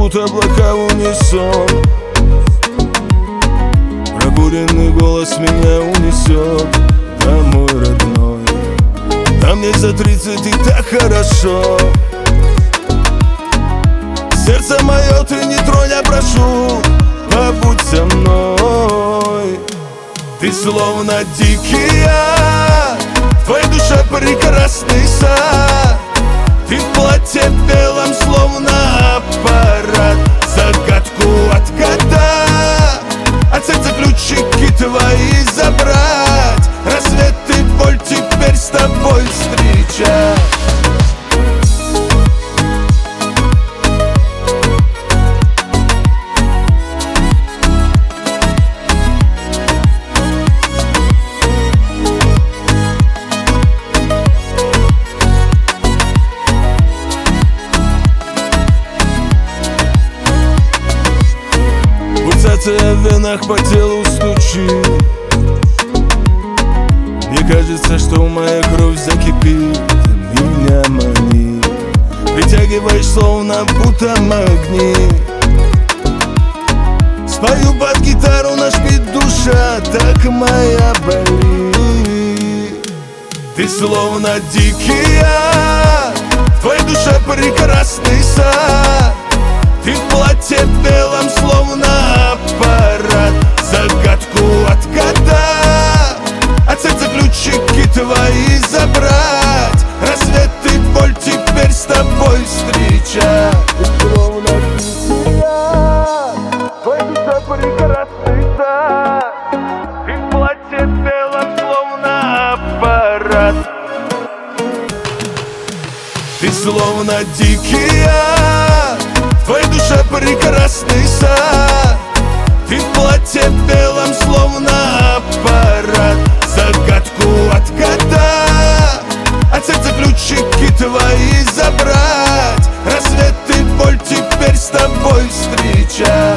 пройдут облака в унисон. Прокуренный голос меня унесет домой, родной. Там мне за 30 и так хорошо. Сердце мое ты не тронь, я прошу, побудь со мной. Ты словно дикий яд, в твоей душе прекрасный сад. Ты в платье белом, словно аппарат. Загадку отгадай, от сердца ключики твои забрать. Рассвет и боль теперь с тобой встречать. Пульсация в венах по телу стучит. Мне кажется, что моя кровь закипит, меня манит. Притягиваешь, словно будто магнит. Спою под гитару, наш бит, душа так моя болит. Ты словно дикий яд, в твоей душе прекрасный сад. Ты в платье белом, словно аппарат. Загадку отгадай, от сердца ключики твои забрать. Рассвет и боль теперь с тобой встречать. Ты словно дикий яд, в твоей душе прекрасный сад. Ты в платье белом, словно аппарат. Ты словно дикий яд, в твоей душе прекрасный сад. Ты в платье белом, словно аппарат. Загадку отгадай, от сердца ключики твои забрать. Рассвет и боль теперь с тобой встречать.